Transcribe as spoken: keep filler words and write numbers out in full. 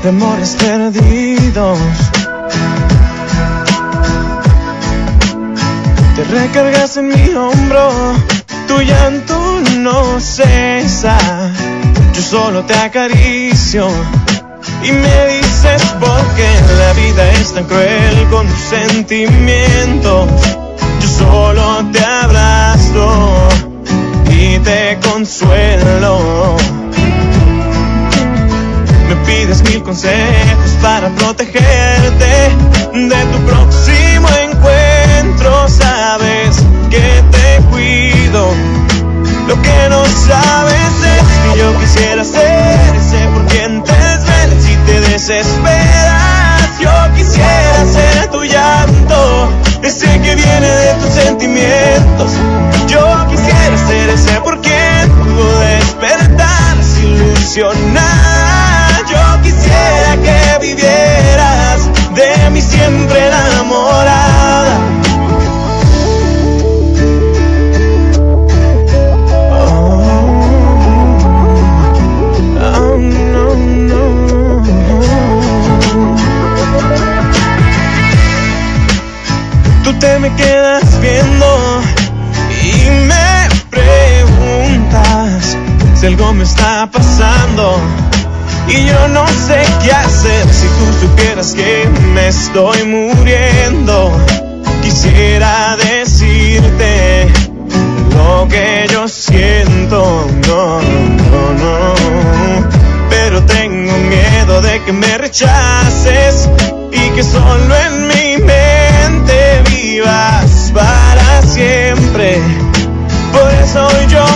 de amores perdidos. Te recargas en mi hombro, tu llanto no cesa. Yo solo te acaricio y me dices por qué la vida es tan cruel con tus sentimientos. Yo solo te abrazo y te consuelo. Me pides mil consejos para protegerte de tu próximo encuentro. Sabes que te cuido. Lo que no sabes es que yo quisiera ser ese por quien te desveles y te desesperas. Yo quisiera ser tu llanto, ese que viene de tus sentimientos. Yo quisiera ser ese por quien pudo despertar ilusionada. Yo quisiera que vivieras de mí siempre enamorada. Tú te me quedas viendo y me preguntas si algo me está pasando y yo no sé qué hacer. Si tú supieras que me estoy muriendo, quisiera decirte lo que yo siento, no, no, no, pero tengo miedo de que me rechaces y que solo en mi mente vivas para siempre. Por eso yo